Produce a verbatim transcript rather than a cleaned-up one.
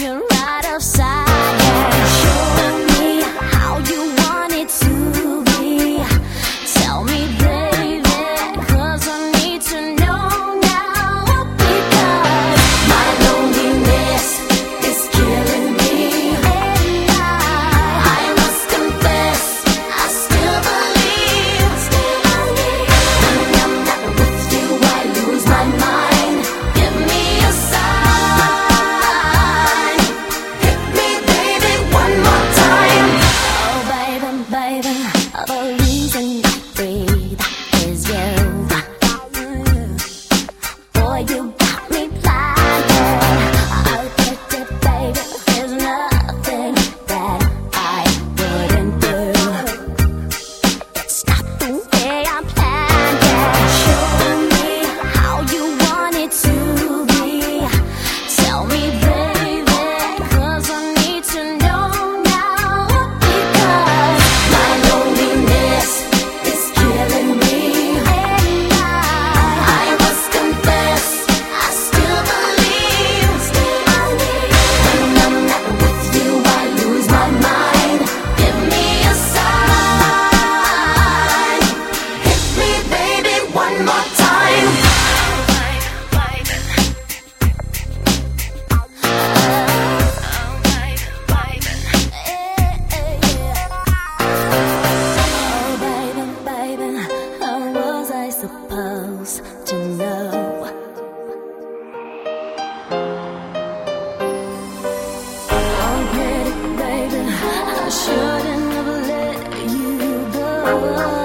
walking right outside. Show me how you want it to be. Tell me, baby, 'cause I need to know now. Because my loneliness is killing me, and I, I must confess, I still believe, still believe. When I'm not with you, I lose my mind. Give me a sign. Hit me, baby, one more time. Oh, baby, baby, the reason I breathe is you. Boy, you got me blinded. Oh, baby, baby, there's nothing that I wouldn't do. It's not the way I planned it. Show me how you want it to be. Tell me, baby, 'cause I need to know now. Because my loneliness is killing me, and I, I must confess, I still believe, still believe. When I'm not with you, I lose my mind. Give me a sign. Hit me, baby, one more time. Oh, baby, baby, how was I supposed to know? Oh, pretty baby, I shouldn't have let you go.